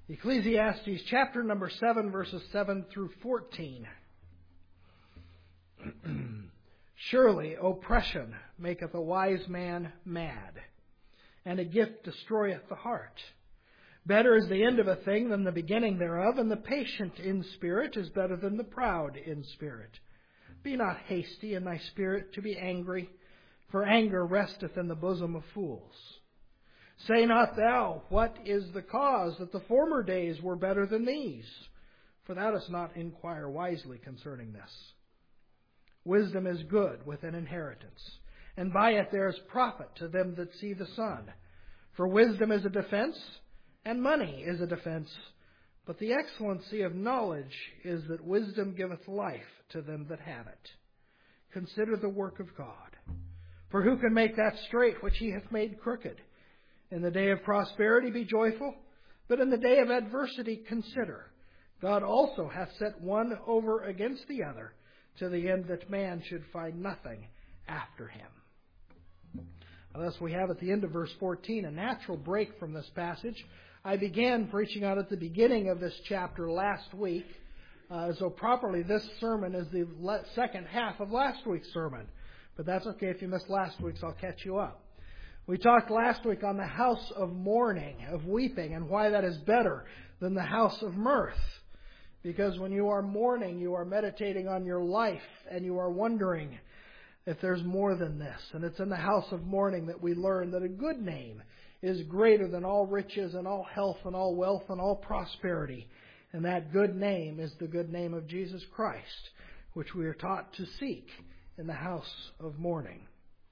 Ecclesiastes chapter number 7, verses 7 through 14. Surely oppression maketh a wise man mad, and a gift destroyeth the heart. Better is the end of a thing than the beginning thereof, and the patient in spirit is better than the proud in spirit. Be not hasty in thy spirit to be angry, for anger resteth in the bosom of fools. Say not thou, what is the cause that the former days were better than these? For thou dost not inquire wisely concerning this. Wisdom is good with an inheritance, and by it there is profit to them that see the sun. For wisdom is a defense, and money is a defense. But the excellency of knowledge is that wisdom giveth life to them that have it. Consider the work of God. For who can make that straight which he hath made crooked? In the day of prosperity be joyful, but in the day of adversity consider. God also hath set one over against the other, to the end that man should find nothing after him. Thus we have at the end of verse 14 a natural break from this passage. I began preaching out at the beginning of this chapter last week, so properly this sermon is the second half of last week's sermon. But that's okay if you missed last week's, I'll catch you up. We talked last week on the house of mourning, of weeping, and why that is better than the house of mirth. Because when you are mourning, you are meditating on your life, and you are wondering if there's more than this. And it's in the house of mourning that we learn that a good name is greater than all riches and all health and all wealth and all prosperity. And that good name is the good name of Jesus Christ, which we are taught to seek in the house of mourning.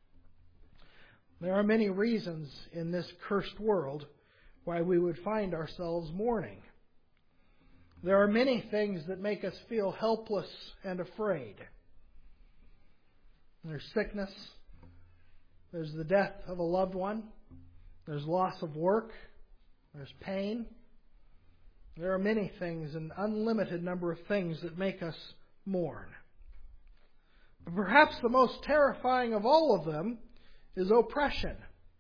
There are many reasons in this cursed world why we would find ourselves mourning. There are many things that make us feel helpless and afraid. There's sickness. There's the death of a loved one. There's loss of work. There's pain. There are many things, an unlimited number of things that make us mourn. But perhaps the most terrifying of all of them is oppression,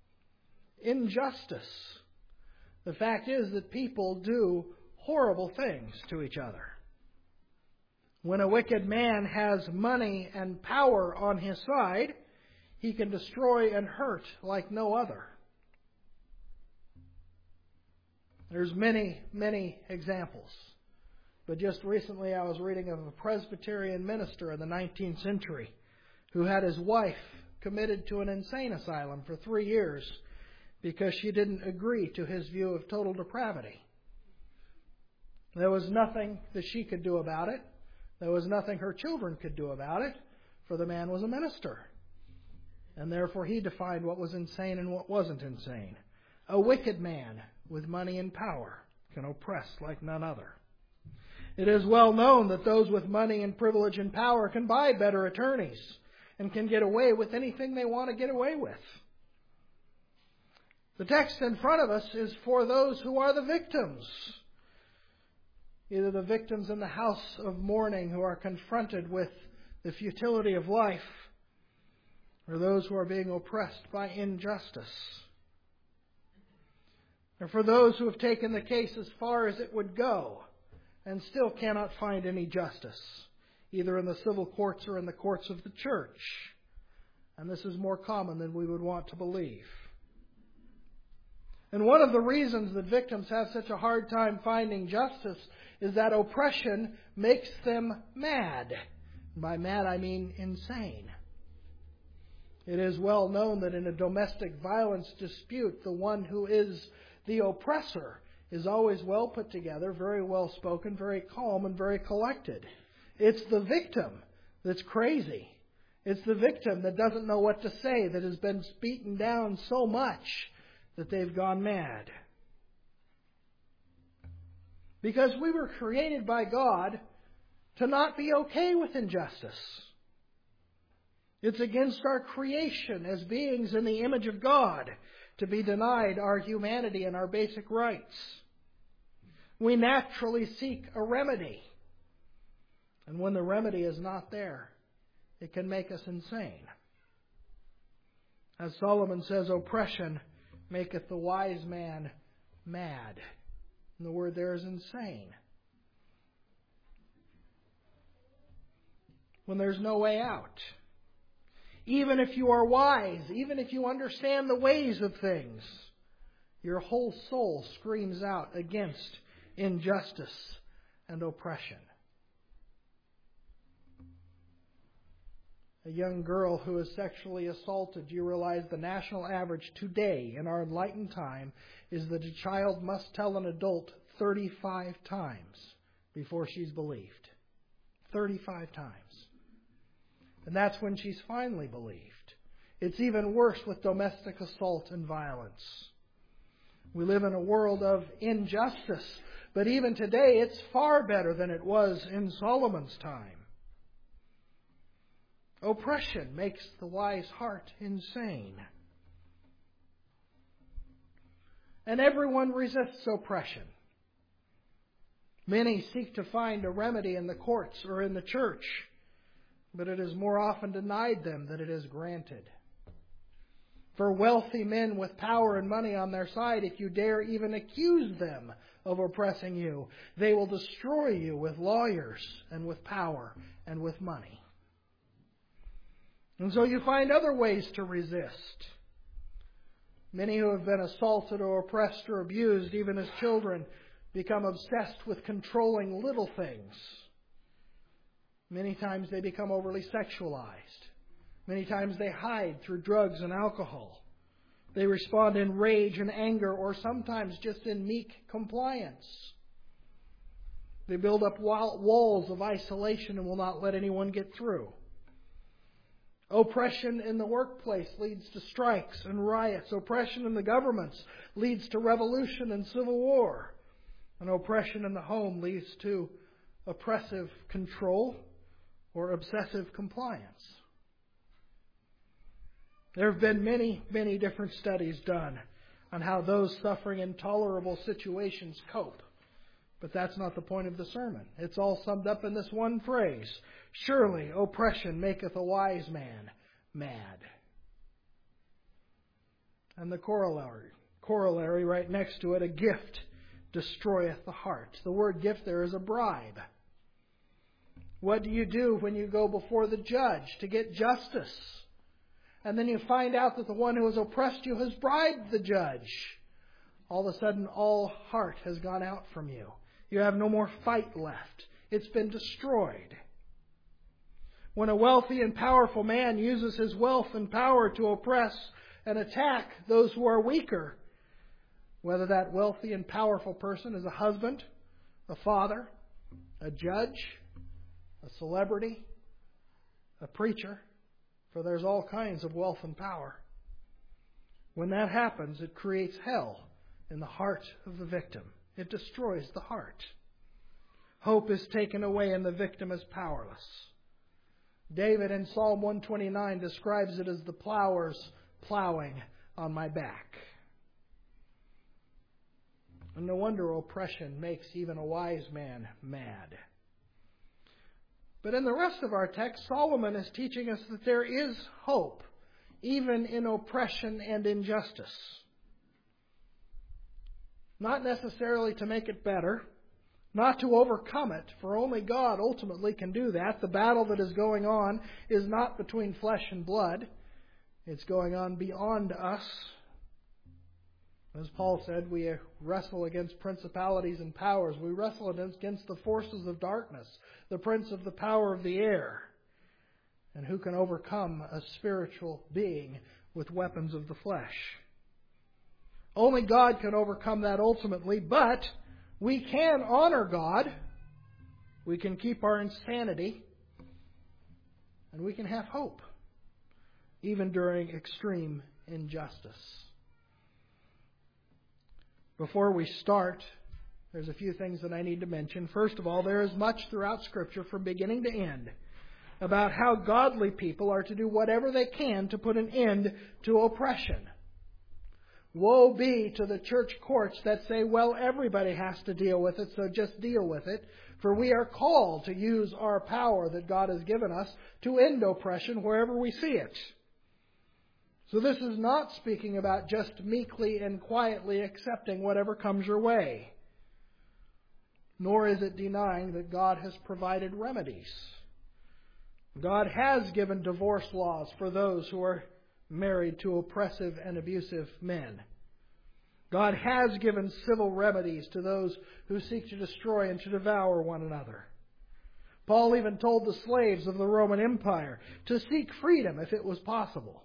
injustice. The fact is that people do horrible things to each other. When a wicked man has money and power on his side, he can destroy and hurt like no other. There's many, many examples. But just recently I was reading of a Presbyterian minister in the 19th century who had his wife committed to an insane asylum for 3 years because she didn't agree to his view of total depravity. There was nothing that she could do about it. There was nothing her children could do about it, for the man was a minister. And therefore he defined what was insane and what wasn't insane. A wicked man with money and power can oppress like none other. It is well known that those with money and privilege and power can buy better attorneys and can get away with anything they want to get away with. The text in front of us is for those who are the victims. Either the victims in the house of mourning who are confronted with the futility of life, or those who are being oppressed by injustice. Or for those who have taken the case as far as it would go and still cannot find any justice, either in the civil courts or in the courts of the church. And this is more common than we would want to believe. And one of the reasons that victims have such a hard time finding justice is that oppression makes them mad. By mad, I mean insane. It is well known that in a domestic violence dispute, the one who is the oppressor is always well put together, very well spoken, very calm, and very collected. It's the victim that's crazy. It's the victim that doesn't know what to say, that has been beaten down so much that they've gone mad. Because we were created by God to not be okay with injustice. It's against our creation as beings in the image of God to be denied our humanity and our basic rights. We naturally seek a remedy. And when the remedy is not there, it can make us insane. As Solomon says, oppression maketh the wise man mad. And the word there is insane. When there's no way out. Even if you are wise, even if you understand the ways of things, your whole soul screams out against injustice and oppression. A young girl who is sexually assaulted, you realize the national average today in our enlightened time is that a child must tell an adult 35 times before she's believed. 35 times. And that's when she's finally believed. It's even worse with domestic assault and violence. We live in a world of injustice, but even today it's far better than it was in Solomon's time. Oppression makes the wise heart insane. And everyone resists oppression. Many seek to find a remedy in the courts or in the church, but it is more often denied them than it is granted. For wealthy men with power and money on their side, if you dare even accuse them of oppressing you, they will destroy you with lawyers and with power and with money. And so you find other ways to resist. Many who have been assaulted or oppressed or abused, even as children, become obsessed with controlling little things. Many times they become overly sexualized. Many times they hide through drugs and alcohol. They respond in rage and anger, or sometimes just in meek compliance. They build up walls of isolation and will not let anyone get through. Oppression in the workplace leads to strikes and riots. Oppression in the governments leads to revolution and civil war. And oppression in the home leads to oppressive control or obsessive compliance. There have been many, many different studies done on how those suffering intolerable situations cope. But that's not the point of the sermon. It's all summed up in this one phrase. Surely oppression maketh a wise man mad. And the corollary right next to it, a gift destroyeth the heart. The word gift there is a bribe. What do you do when you go before the judge to get justice? And then you find out that the one who has oppressed you has bribed the judge. All of a sudden, all heart has gone out from you. You have no more fight left. It's been destroyed. When a wealthy and powerful man uses his wealth and power to oppress and attack those who are weaker, whether that wealthy and powerful person is a husband, a father, a judge, a celebrity, a preacher, for there's all kinds of wealth and power. When that happens, it creates hell in the heart of the victim. It destroys the heart. Hope is taken away and the victim is powerless. David in Psalm 129 describes it as the plowers plowing on my back. And no wonder oppression makes even a wise man mad. But in the rest of our text, Solomon is teaching us that there is hope, even in oppression and injustice. Not necessarily to make it better, not to overcome it, for only God ultimately can do that. The battle that is going on is not between flesh and blood. It's going on beyond us. As Paul said, we wrestle against principalities and powers. We wrestle against the forces of darkness, the prince of the power of the air. And who can overcome a spiritual being with weapons of the flesh? Only God can overcome that ultimately, but we can honor God. We can keep our insanity. And we can have hope, even during extreme injustice. Before we start, there's a few things that I need to mention. First of all, there is much throughout Scripture from beginning to end about how godly people are to do whatever they can to put an end to oppression. Woe be to the church courts that say, well, everybody has to deal with it, so just deal with it. For we are called to use our power that God has given us to end oppression wherever we see it. So this is not speaking about just meekly and quietly accepting whatever comes your way. nor is it denying that God has provided remedies. God has given divorce laws for those who are married to oppressive and abusive men. God has given civil remedies to those who seek to destroy and to devour one another. Paul even told the slaves of the Roman Empire to seek freedom if it was possible.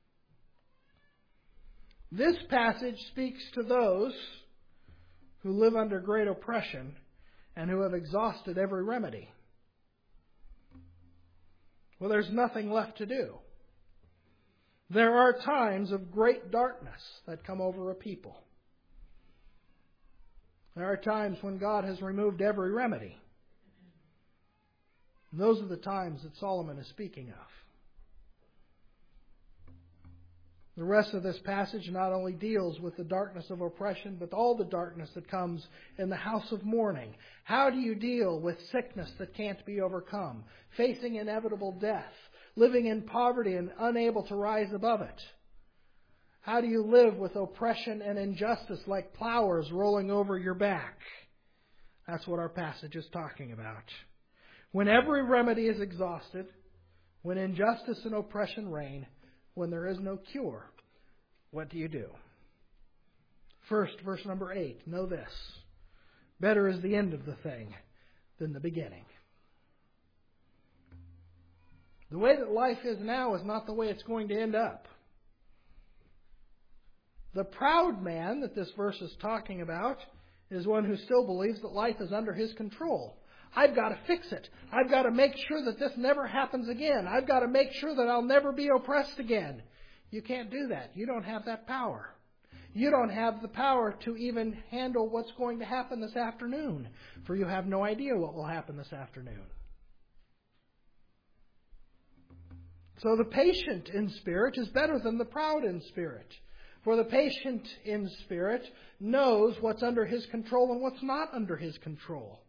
This passage speaks to those who live under great oppression and who have exhausted every remedy. Well, there's nothing left to do. There are times of great darkness that come over a people. There are times when God has removed every remedy. And those are the times that Solomon is speaking of. The rest of this passage not only deals with the darkness of oppression, but all the darkness that comes in the house of mourning. How do you deal with sickness that can't be overcome, facing inevitable death, living in poverty and unable to rise above it? How do you live with oppression and injustice like plowers rolling over your back? That's what our passage is talking about. When every remedy is exhausted, when injustice and oppression reign, when there is no cure, what do you do? First, verse number 8, know this: better is the end of the thing than the beginning. The way that life is now is not the way it's going to end up. The proud man that this verse is talking about is one who still believes that life is under his control. I've got to fix it. I've got to make sure that this never happens again. I've got to make sure that I'll never be oppressed again. You can't do that. You don't have that power. You don't have the power to even handle what's going to happen this afternoon, for you have no idea what will happen this afternoon. So the patient in spirit is better than the proud in spirit. For the patient in spirit knows what's under his control and what's not under his control.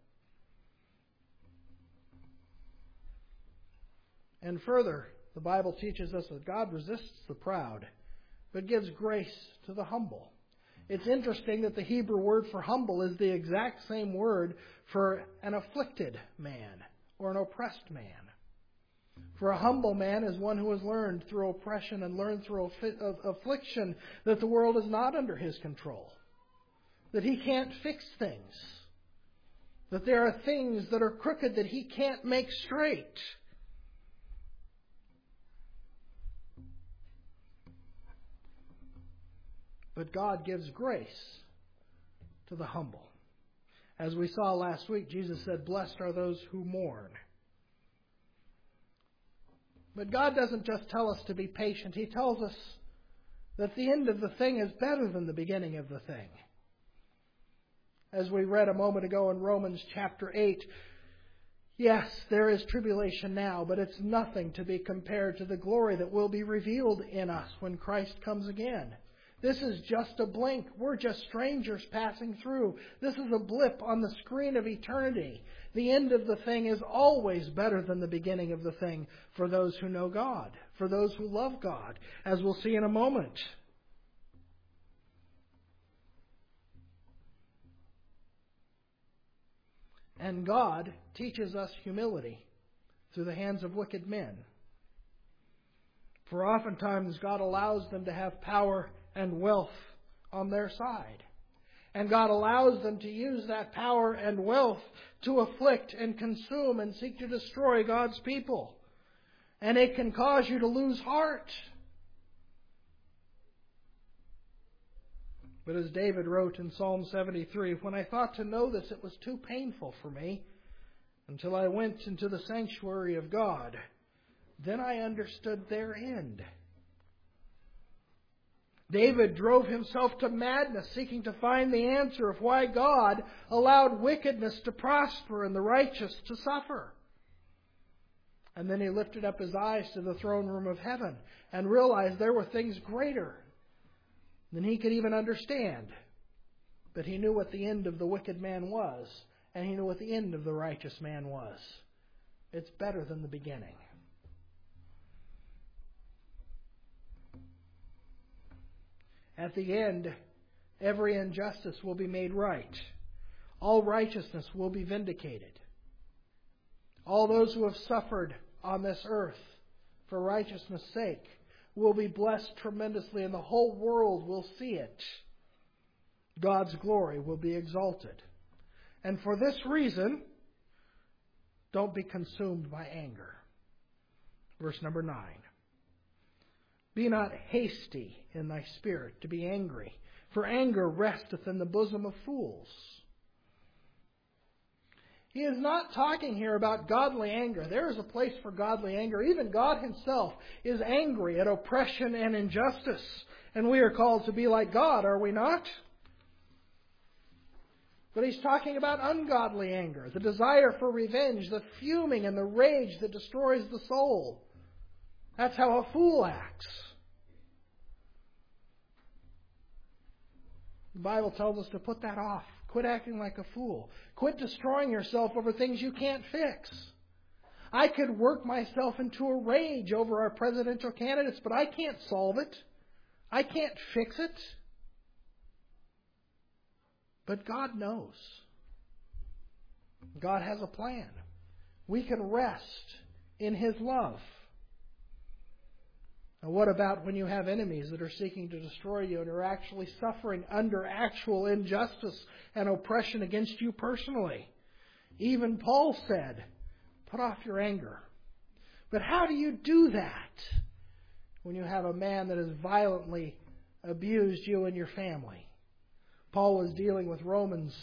And further, the Bible teaches us that God resists the proud, but gives grace to the humble. It's interesting that the Hebrew word for humble is the exact same word for an afflicted man or an oppressed man. For a humble man is one who has learned through oppression and learned through affliction that the world is not under his control, that he can't fix things, that there are things that are crooked that he can't make straight. But God gives grace to the humble. As we saw last week, Jesus said, "Blessed are those who mourn." But God doesn't just tell us to be patient. He tells us that the end of the thing is better than the beginning of the thing. As we read a moment ago in Romans chapter 8, yes, there is tribulation now, but it's nothing to be compared to the glory that will be revealed in us when Christ comes again. This is just a blink. We're just strangers passing through. This is a blip on the screen of eternity. The end of the thing is always better than the beginning of the thing for those who know God, for those who love God, as we'll see in a moment. And God teaches us humility through the hands of wicked men. For oftentimes God allows them to have power and wealth on their side. And God allows them to use that power and wealth to afflict and consume and seek to destroy God's people. And it can cause you to lose heart. But as David wrote in Psalm 73, "When I thought to know this, it was too painful for me, until I went into the sanctuary of God. Then I understood their end." David drove himself to madness seeking to find the answer of why God allowed wickedness to prosper and the righteous to suffer. And then he lifted up his eyes to the throne room of heaven and realized there were things greater than he could even understand. But he knew what the end of the wicked man was, and he knew what the end of the righteous man was. It's better than the beginning. At the end, every injustice will be made right. all righteousness will be vindicated. All those who have suffered on this earth for righteousness' sake will be blessed tremendously, and the whole world will see it. God's glory will be exalted. And for this reason, don't be consumed by anger. Verse number 9. Be not hasty in thy spirit to be angry, for anger resteth in the bosom of fools. He is not talking here about godly anger. There is a place for godly anger. Even God Himself is angry at oppression and injustice. And we are called to be like God, are we not? But He's talking about ungodly anger, the desire for revenge, the fuming and the rage that destroys the soul. That's how a fool acts. The Bible tells us to put that off. Quit acting like a fool. Quit destroying yourself over things you can't fix. I could work myself into a rage over our presidential candidates, but I can't solve it. I can't fix it. But God knows. God has a plan. We can rest in His love. Now, what about when you have enemies that are seeking to destroy you and are actually suffering under actual injustice and oppression against you personally? Even Paul said, put off your anger. But how do you do that when you have a man that has violently abused you and your family? Paul was dealing with Romans,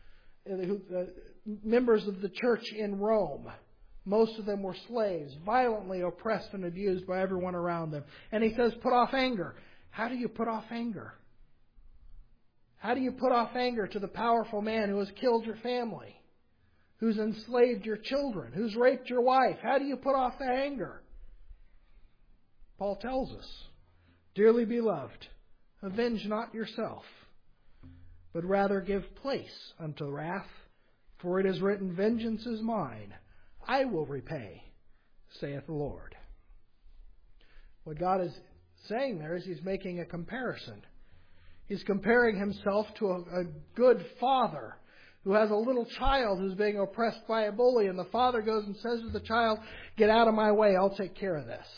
members of the church in Rome. Most of them were slaves, violently oppressed and abused by everyone around them. And he says, put off anger. How do you put off anger? How do you put off anger to the powerful man who has killed your family, who's enslaved your children, who's raped your wife? How do you put off that anger? Paul tells us, dearly beloved, avenge not yourself, but rather give place unto wrath, for it is written, vengeance is mine. I will repay, saith the Lord. What God is saying there is He's making a comparison. He's comparing Himself to a good father who has a little child who's being oppressed by a bully, and the father goes and says to the child, get out of my way, I'll take care of this.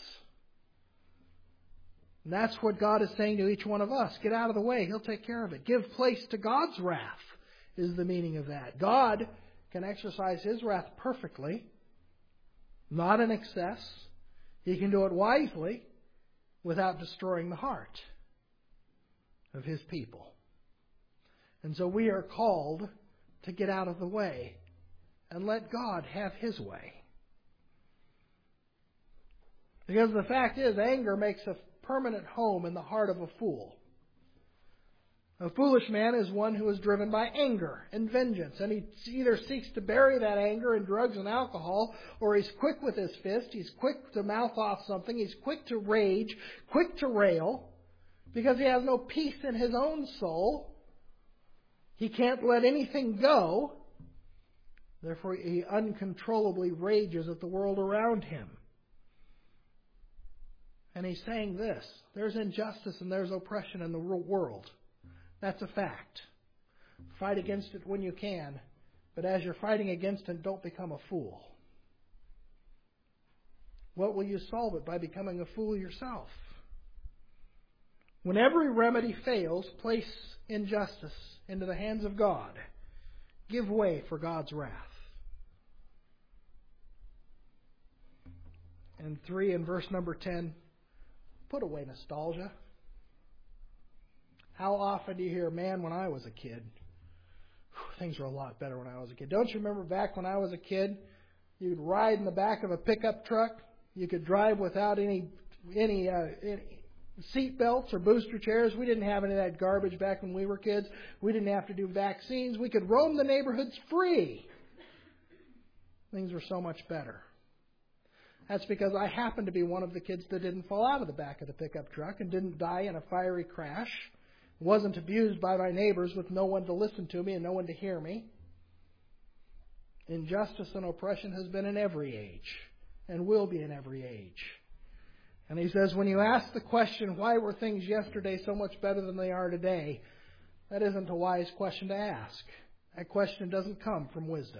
And that's what God is saying to each one of us. Get out of the way, He'll take care of it. Give place to God's wrath is the meaning of that. God can exercise His wrath perfectly, not in excess. He can do it wisely without destroying the heart of His people. And so we are called to get out of the way and let God have His way. Because the fact is, anger makes a permanent home in the heart of a fool. A foolish man is one who is driven by anger and vengeance, and he either seeks to bury that anger in drugs and alcohol, or he's quick with his fist, he's quick to mouth off something, he's quick to rage, quick to rail, because he has no peace in his own soul. He can't let anything go. Therefore, he uncontrollably rages at the world around him. And he's saying this, there's injustice and there's oppression in the world. That's a fact. Fight against it when you can, but as you're fighting against it, don't become a fool. What will you solve it? By becoming a fool yourself. When every remedy fails, place injustice into the hands of God. Give way for God's wrath. And 3 in verse number 10, put away nostalgia. How often do you hear, man, when I was a kid, things were a lot better when I was a kid. Don't you remember back when I was a kid, you could ride in the back of a pickup truck, you could drive without any seat belts or booster chairs. We didn't have any of that garbage back when we were kids. We didn't have to do vaccines. We could roam the neighborhoods free. Things were so much better. That's because I happened to be one of the kids that didn't fall out of the back of the pickup truck and didn't die in a fiery crash. Wasn't abused by my neighbors with no one to listen to me and no one to hear me. Injustice and oppression has been in every age and will be in every age. And he says, when you ask the question, why were things yesterday so much better than they are today? That isn't a wise question to ask. That question doesn't come from wisdom.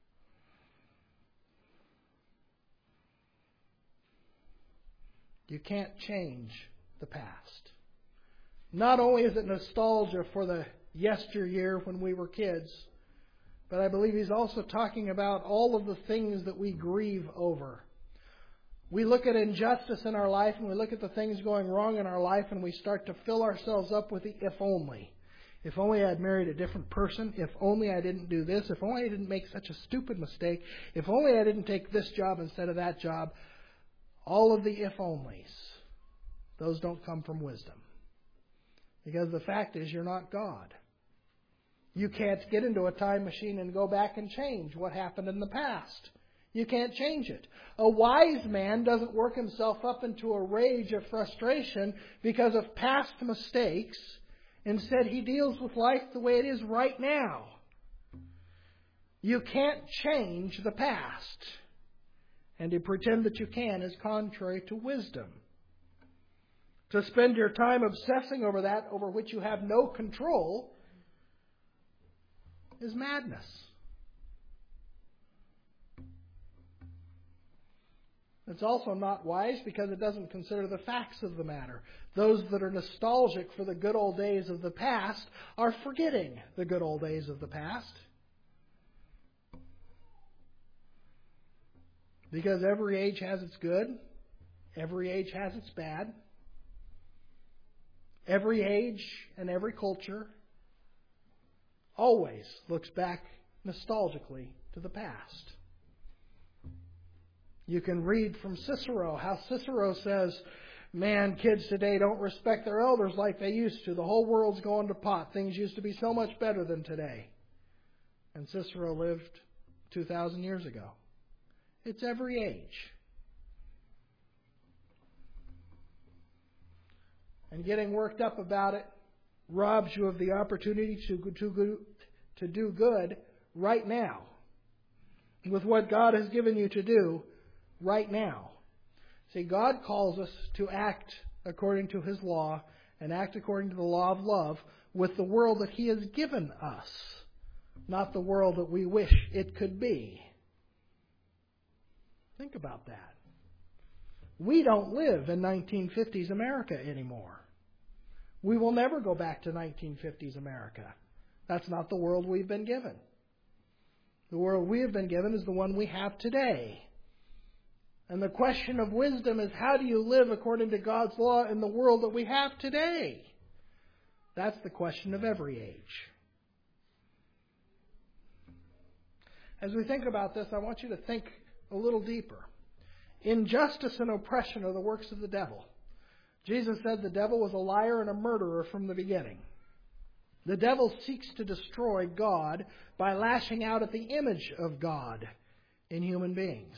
You can't change the past. Not only is it nostalgia for the yesteryear when we were kids, but I believe he's also talking about all of the things that we grieve over. We look at injustice in our life and we look at the things going wrong in our life and we start to fill ourselves up with the if only. If only I had married a different person. If only I didn't do this. If only I didn't make such a stupid mistake. If only I didn't take this job instead of that job. All of the if onlys. Those don't come from wisdom. Because the fact is, you're not God. You can't get into a time machine and go back and change what happened in the past. You can't change it. A wise man doesn't work himself up into a rage of frustration because of past mistakes. Instead, he deals with life the way it is right now. You can't change the past. And to pretend that you can is contrary to wisdom. To spend your time obsessing over that over which you have no control is madness. It's also not wise because it doesn't consider the facts of the matter. Those that are nostalgic for the good old days of the past are forgetting the good old days of the past. Because every age has its good. Every age has its bad. Every age and every culture always looks back nostalgically to the past. You can read from Cicero how Cicero says, man, kids today don't respect their elders like they used to. The whole world's going to pot. Things used to be so much better than today. And Cicero lived 2,000 years ago. It's every age. And getting worked up about it robs you of the opportunity to do good right now. With what God has given you to do right now. See, God calls us to act according to His law and act according to the law of love with the world that He has given us, not the world that we wish it could be. Think about that. We don't live in 1950s America anymore. We will never go back to 1950s America. That's not the world we've been given. The world we have been given is the one we have today. And the question of wisdom is, how do you live according to God's law in the world that we have today? That's the question of every age. As we think about this, I want you to think a little deeper. Injustice and oppression are the works of the devil. Jesus said the devil was a liar and a murderer from the beginning. The devil seeks to destroy God by lashing out at the image of God in human beings.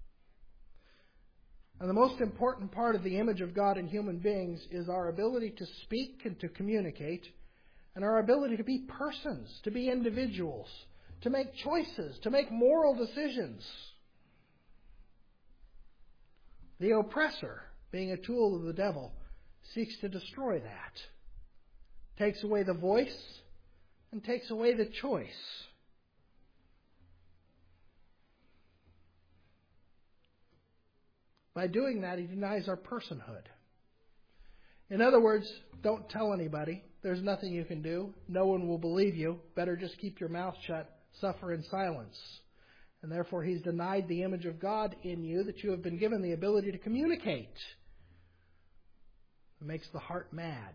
And the most important part of the image of God in human beings is our ability to speak and to communicate, and our ability to be persons, to be individuals, to make choices, to make moral decisions. The oppressor, being a tool of the devil, seeks to destroy that. Takes away the voice and takes away the choice. By doing that, he denies our personhood. In other words, don't tell anybody. There's nothing you can do. No one will believe you. Better just keep your mouth shut. Suffer in silence. And therefore, he's denied the image of God in you that you have been given the ability to communicate. It makes the heart mad.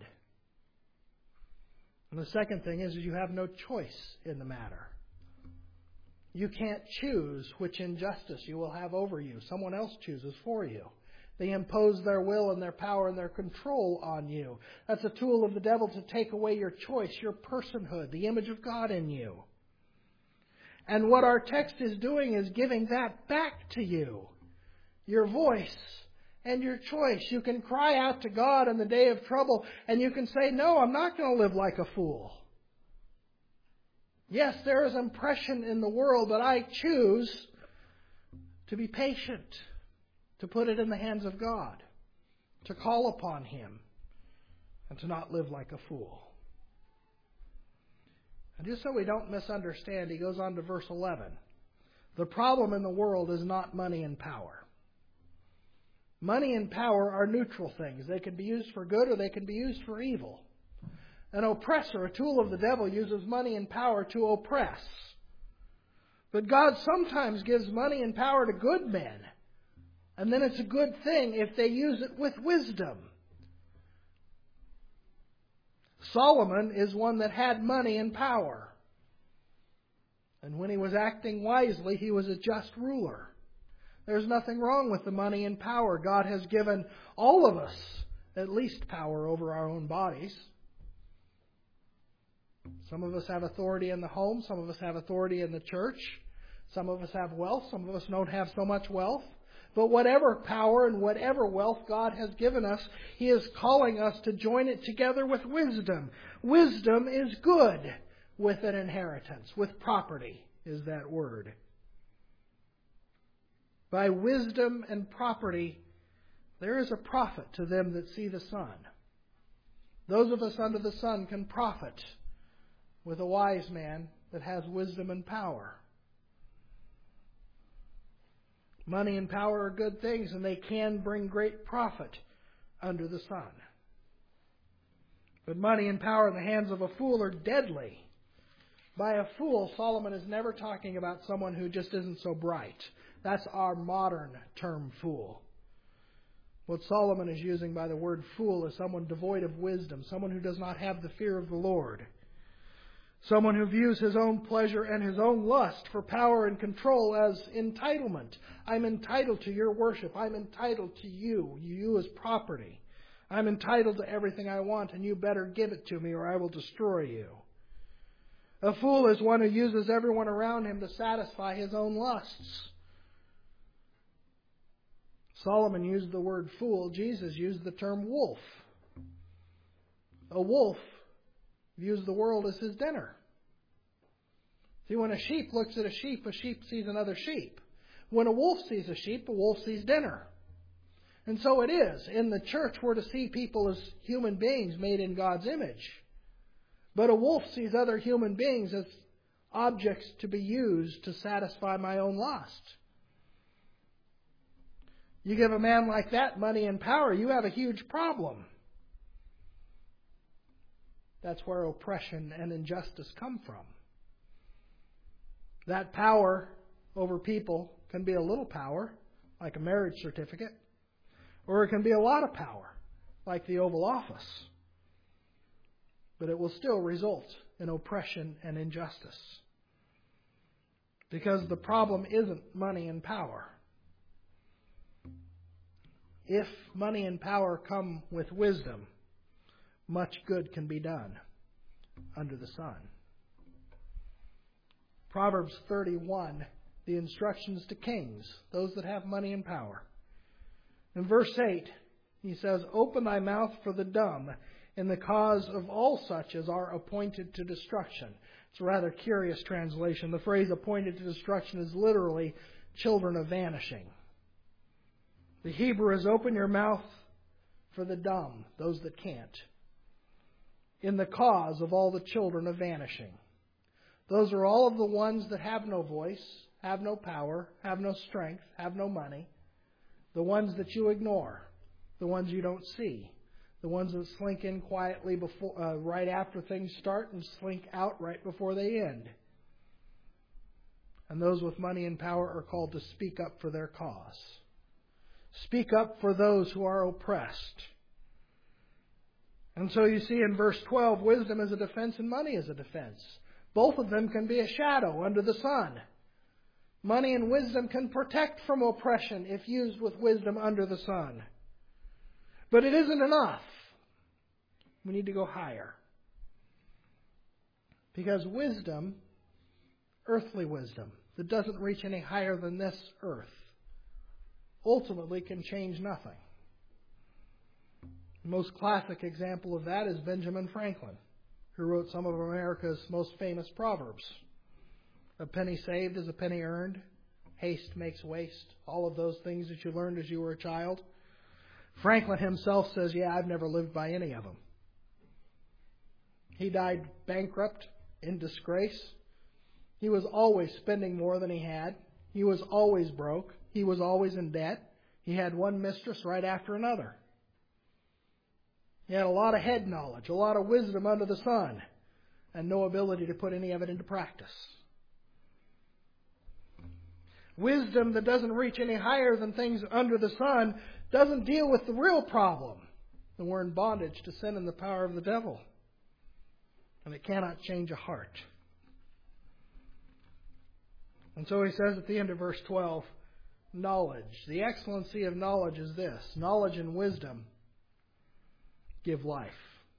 And the second thing is you have no choice in the matter. You can't choose which injustice you will have over you. Someone else chooses for you. They impose their will and their power and their control on you. That's a tool of the devil to take away your choice, your personhood, the image of God in you. And what our text is doing is giving that back to you. Your voice and your choice. You can cry out to God in the day of trouble and you can say, no, I'm not going to live like a fool. Yes, there is oppression in the world, but I choose to be patient, to put it in the hands of God, to call upon Him, and to not live like a fool. just so we don't misunderstand, he goes on to verse 11. The problem in the world is not money and power. Money and power are neutral things. They can be used for good or they can be used for evil. An oppressor, a tool of the devil, uses money and power to oppress. But God sometimes gives money and power to good men. And then it's a good thing if they use it with wisdom. Solomon is one that had money and power. And when he was acting wisely, he was a just ruler. There's nothing wrong with the money and power. God has given all of us at least power over our own bodies. Some of us have authority in the home. Some of us have authority in the church. Some of us have wealth. Some of us don't have so much wealth. But whatever power and whatever wealth God has given us, He is calling us to join it together with wisdom. Wisdom is good with an inheritance, with property is that word. By wisdom and property, there is a profit to them that see the sun. Those of us under the sun can profit with a wise man that has wisdom and power. Money and power are good things, and they can bring great profit under the sun. But money and power in the hands of a fool are deadly. By a fool, Solomon is never talking about someone who just isn't so bright. That's our modern term, fool. What Solomon is using by the word fool is someone devoid of wisdom, someone who does not have the fear of the Lord. Someone who views his own pleasure and his own lust for power and control as entitlement. I'm entitled to your worship. I'm entitled to you. You as property. I'm entitled to everything I want, and you better give it to me or I will destroy you. A fool is one who uses everyone around him to satisfy his own lusts. Solomon used the word fool. Jesus used the term wolf. A wolf views the world as his dinner. See, when a sheep looks at a sheep sees another sheep. When a wolf sees a sheep, a wolf sees dinner. And so it is. In the church, we're to see people as human beings made in God's image. But a wolf sees other human beings as objects to be used to satisfy my own lust. You give a man like that money and power, you have a huge problem. That's where oppression and injustice come from. That power over people can be a little power, like a marriage certificate, or it can be a lot of power, like the Oval Office. But it will still result in oppression and injustice. Because the problem isn't money and power. If money and power come with wisdom, much good can be done under the sun. Proverbs 31, the instructions to kings, those that have money and power. In verse 8, he says, "Open thy mouth for the dumb, in the cause of all such as are appointed to destruction." It's a rather curious translation. The phrase appointed to destruction is literally children of vanishing. The Hebrew is open your mouth for the dumb, those that can't, in the cause of all the children of vanishing. Those are all of the ones that have no voice, have no power, have no strength, have no money. The ones that you ignore, the ones you don't see, the ones that slink in quietly before, right after things start and slink out right before they end. And those with money and power are called to speak up for their cause. Speak up for those who are oppressed. And so you see in verse 12, wisdom is a defense and money is a defense. Both of them can be a shadow under the sun. Money and wisdom can protect from oppression if used with wisdom under the sun. But it isn't enough. We need to go higher. Because wisdom, earthly wisdom, that doesn't reach any higher than this earth, ultimately can change nothing. The most classic example of that is Benjamin Franklin, who wrote some of America's most famous proverbs. A penny saved is a penny earned. Haste makes waste. All of those things that you learned as you were a child. Franklin himself says, I've never lived by any of them. He died bankrupt, in disgrace. He was always spending more than he had. He was always broke. He was always in debt. He had one mistress right after another. He had a lot of head knowledge, a lot of wisdom under the sun, and no ability to put any of it into practice. Wisdom that doesn't reach any higher than things under the sun doesn't deal with the real problem. That we're in bondage to sin and the power of the devil. And it cannot change a heart. And so he says at the end of verse 12, knowledge. The excellency of knowledge is this. Knowledge and wisdom give life.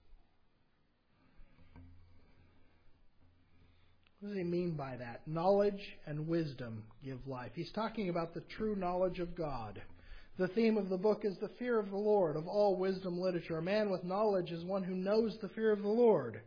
What does he mean by that? Knowledge and wisdom give life. He's talking about the true knowledge of God. The theme of the book is the fear of the Lord. Of all wisdom literature, a man with knowledge is one who knows the fear of the Lord.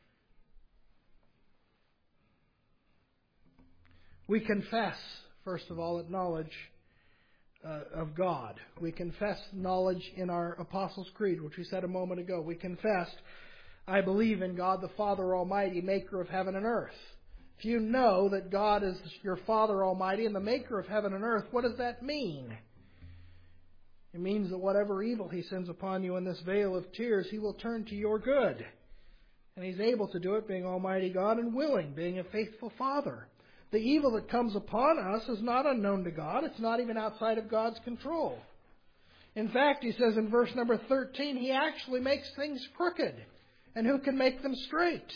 We confess, first of all, that knowledge of God. We confess knowledge in our Apostles' Creed, which we said a moment ago. We confessed, I believe in God the Father Almighty, maker of heaven and earth. If you know that God is your Father Almighty and the maker of heaven and earth, what does that mean? It means that whatever evil He sends upon you in this vale of tears, He will turn to your good. And He's able to do it, being Almighty God, and willing, being a faithful Father. The evil that comes upon us is not unknown to God. It's not even outside of God's control. In fact, he says in verse number 13, He actually makes things crooked. And who can make them straight?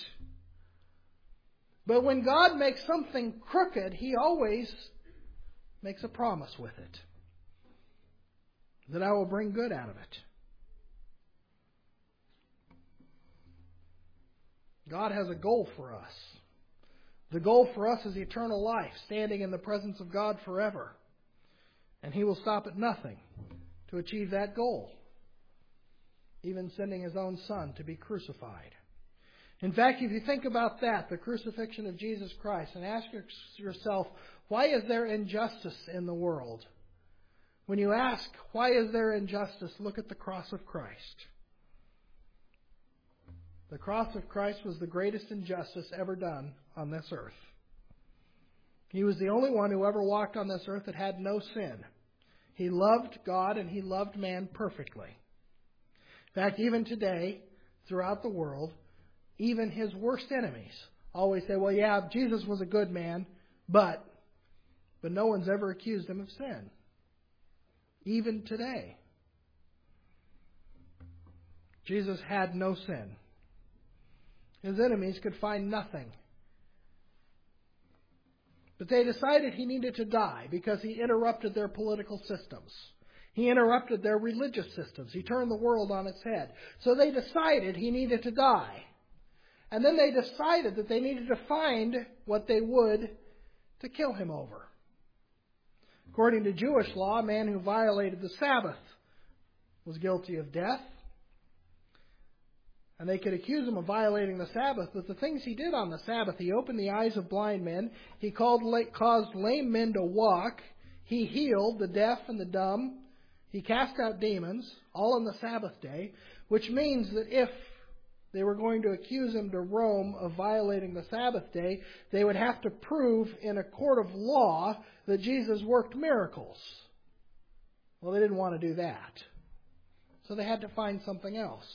But when God makes something crooked, He always makes a promise with it. That I will bring good out of it. God has a goal for us. The goal for us is eternal life, standing in the presence of God forever. And He will stop at nothing to achieve that goal, even sending His own Son to be crucified. In fact, if you think about that, the crucifixion of Jesus Christ, and ask yourself, why is there injustice in the world? When you ask, why is there injustice, look at the cross of Christ. The cross of Christ was the greatest injustice ever done on this earth. He was the only one who ever walked on this earth that had no sin. He loved God and He loved man perfectly. In fact, even today, throughout the world, even His worst enemies always say, well, yeah, Jesus was a good man, but no one's ever accused Him of sin. Even today. Jesus had no sin. His enemies could find nothing. But they decided He needed to die because He interrupted their political systems. He interrupted their religious systems. He turned the world on its head. So they decided He needed to die. And then they decided that they needed to find what they would to kill Him over. According to Jewish law, a man who violated the Sabbath was guilty of death. And they could accuse Him of violating the Sabbath, but the things He did on the Sabbath, He opened the eyes of blind men, He caused lame men to walk, He healed the deaf and the dumb, He cast out demons, all on the Sabbath day, which means that if they were going to accuse Him to Rome of violating the Sabbath day, they would have to prove in a court of law that Jesus worked miracles. Well, they didn't want to do that. So they had to find something else.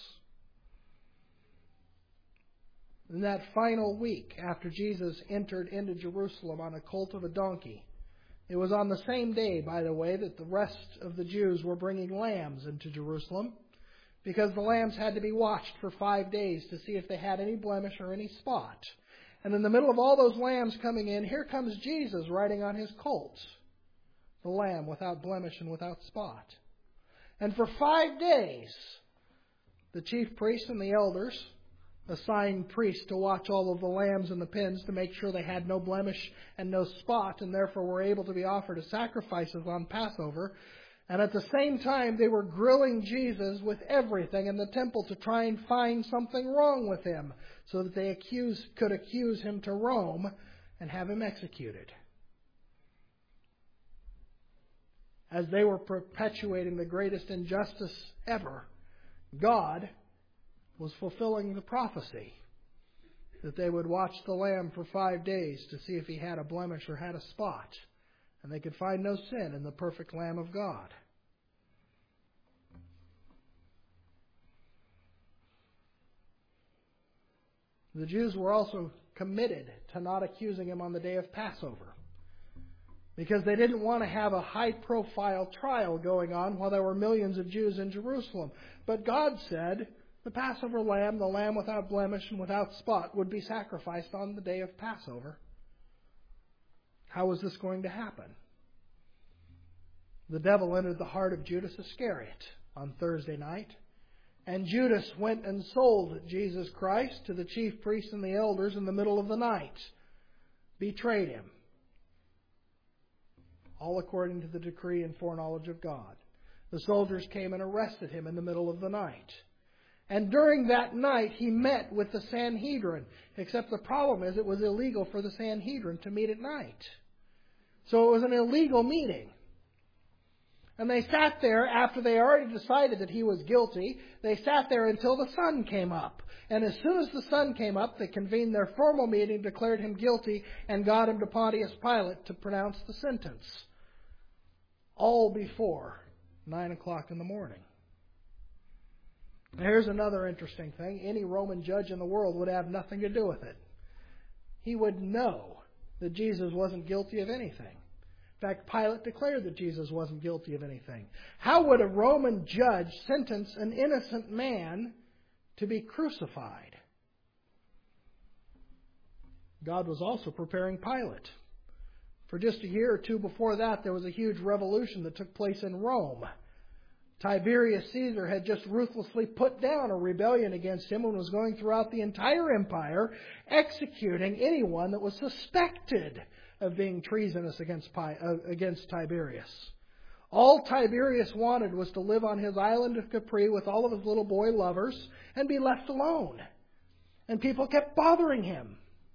In that final week after Jesus entered into Jerusalem on a colt of a donkey, it was on the same day, by the way, that the rest of the Jews were bringing lambs into Jerusalem, because the lambs had to be watched for 5 days to see if they had any blemish or any spot. And in the middle of all those lambs coming in, here comes Jesus riding on His colt, the lamb without blemish and without spot. And for 5 days, the chief priests and the elders assigned priests to watch all of the lambs in the pens to make sure they had no blemish and no spot, and therefore were able to be offered as sacrifices on Passover. And at the same time, they were grilling Jesus with everything in the temple to try and find something wrong with Him, so that they could accuse Him to Rome and have Him executed. As they were perpetuating the greatest injustice ever, God was fulfilling the prophecy that they would watch the lamb for 5 days to see if he had a blemish or had a spot. And they could find no sin in the perfect Lamb of God. The Jews were also committed to not accusing him on the day of Passover, because they didn't want to have a high-profile trial going on while there were millions of Jews in Jerusalem. But God said the Passover lamb, the lamb without blemish and without spot, would be sacrificed on the day of Passover. How was this going to happen? The devil entered the heart of Judas Iscariot on Thursday night, and Judas went and sold Jesus Christ to the chief priests and the elders in the middle of the night, betrayed him, all according to the decree and foreknowledge of God. The soldiers came and arrested him in the middle of the night. And during that night, he met with the Sanhedrin. Except the problem is it was illegal for the Sanhedrin to meet at night. So it was an illegal meeting. And they sat there after they already decided that he was guilty. They sat there until the sun came up. And as soon as the sun came up, they convened their formal meeting, declared him guilty, and got him to Pontius Pilate to pronounce the sentence. All before 9 o'clock in the morning. Now, here's another interesting thing. Any Roman judge in the world would have nothing to do with it. He would know that Jesus wasn't guilty of anything. In fact, Pilate declared that Jesus wasn't guilty of anything. How would a Roman judge sentence an innocent man to be crucified? God was also preparing Pilate. For just a year or two before that, there was a huge revolution that took place in Rome. Tiberius Caesar had just ruthlessly put down a rebellion against him and was going throughout the entire empire, executing anyone that was suspected of being treasonous against Tiberius. All Tiberius wanted was to live on his island of Capri with all of his little boy lovers and be left alone. And people kept bothering him.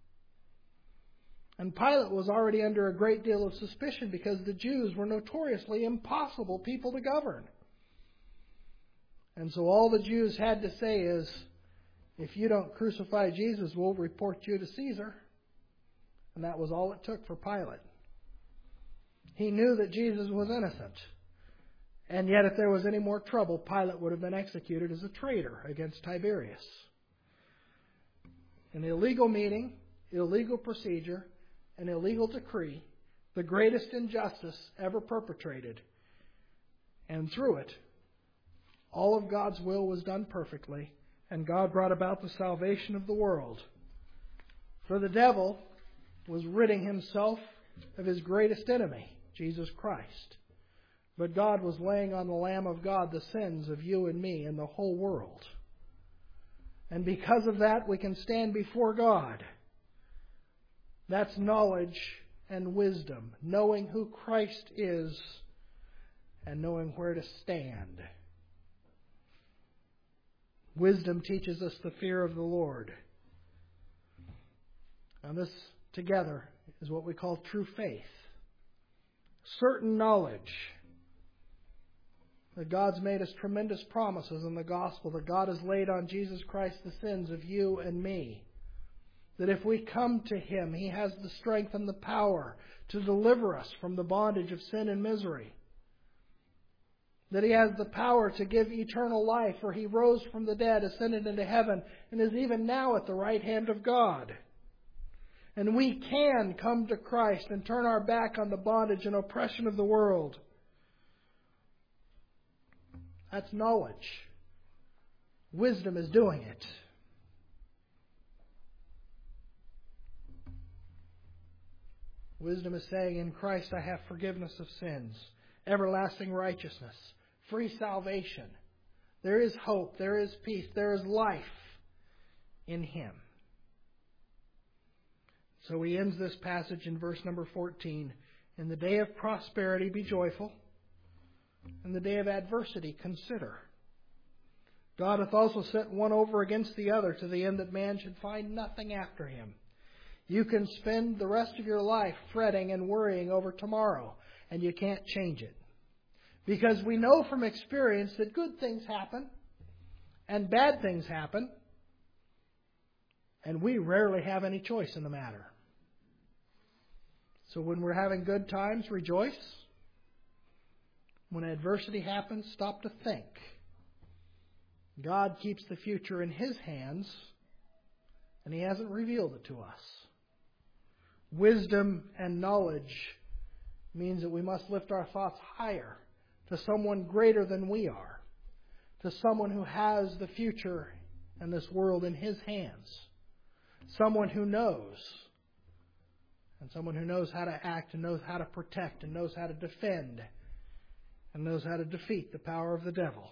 And Pilate was already under a great deal of suspicion because the Jews were notoriously impossible people to govern. And so all the Jews had to say is, if you don't crucify Jesus, we'll report you to Caesar. And that was all it took for Pilate. He knew that Jesus was innocent. And yet if there was any more trouble, Pilate would have been executed as a traitor against Tiberius. An illegal meeting, illegal procedure, an illegal decree, the greatest injustice ever perpetrated. And through it, all of God's will was done perfectly, and God brought about the salvation of the world. For the devil was ridding himself of his greatest enemy, Jesus Christ. But God was laying on the Lamb of God the sins of you and me and the whole world. And because of that, we can stand before God. That's knowledge and wisdom, knowing who Christ is and knowing where to stand. Wisdom teaches us the fear of the Lord. Now this together is what we call true faith. Certain knowledge that God's made us tremendous promises in the gospel, that God has laid on Jesus Christ the sins of you and me. That if we come to Him, He has the strength and the power to deliver us from the bondage of sin and misery. That He has the power to give eternal life, for He rose from the dead, ascended into heaven, and is even now at the right hand of God. And we can come to Christ and turn our back on the bondage and oppression of the world. That's knowledge. Wisdom is doing it. Wisdom is saying, in Christ I have forgiveness of sins, everlasting righteousness, free salvation. There is hope, there is peace, there is life in Him. So he ends this passage in verse number 14. In the day of prosperity be joyful. In the day of adversity consider. God hath also set one over against the other, to the end that man should find nothing after him. You can spend the rest of your life fretting and worrying over tomorrow, and you can't change it. Because we know from experience that good things happen, and bad things happen, And we rarely have any choice in the matter. So when we're having good times, rejoice. When adversity happens, stop to think. God keeps the future in His hands, and He hasn't revealed it to us. Wisdom and knowledge means that we must lift our thoughts higher to someone greater than we are, to someone who has the future and this world in His hands, someone who knows, and someone who knows how to act and knows how to protect and knows how to defend and knows how to defeat the power of the devil.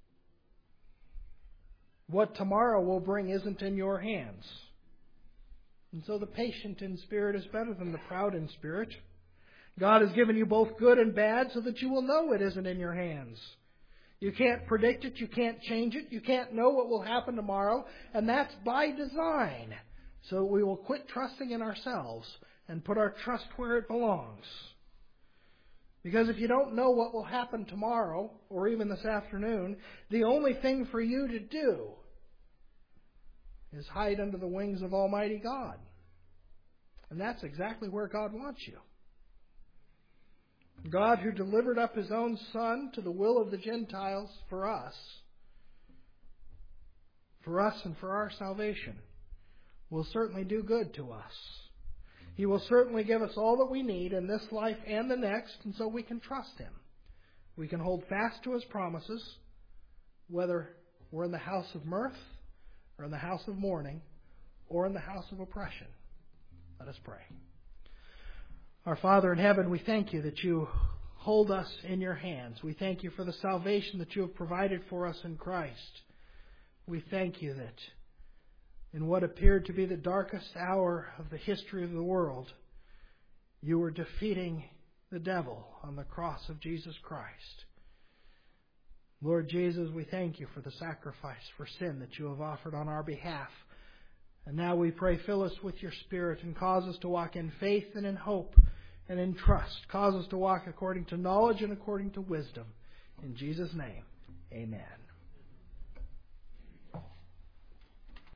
What tomorrow will bring isn't in your hands. And so the patient in spirit is better than the proud in spirit. God has given you both good and bad so that you will know it isn't in your hands. You can't predict it. You can't change it. You can't know what will happen tomorrow. And that's by design. So we will quit trusting in ourselves and put our trust where it belongs. Because if you don't know what will happen tomorrow, or even this afternoon, the only thing for you to do is hide under the wings of Almighty God. And that's exactly where God wants you. God, who delivered up His own Son to the will of the Gentiles for us and for our salvation, will certainly do good to us. He will certainly give us all that we need in this life and the next, and so we can trust Him. We can hold fast to His promises, whether we're in the house of mirth, or in the house of mourning, or in the house of oppression. Let us pray. Our Father in heaven, we thank You that You hold us in Your hands. We thank You for the salvation that You have provided for us in Christ. We thank You that in what appeared to be the darkest hour of the history of the world, You were defeating the devil on the cross of Jesus Christ. Lord Jesus, we thank You for the sacrifice for sin that You have offered on our behalf. And now we pray, fill us with Your Spirit and cause us to walk in faith and in hope and in trust. Cause us to walk according to knowledge and according to wisdom. In Jesus' name, amen.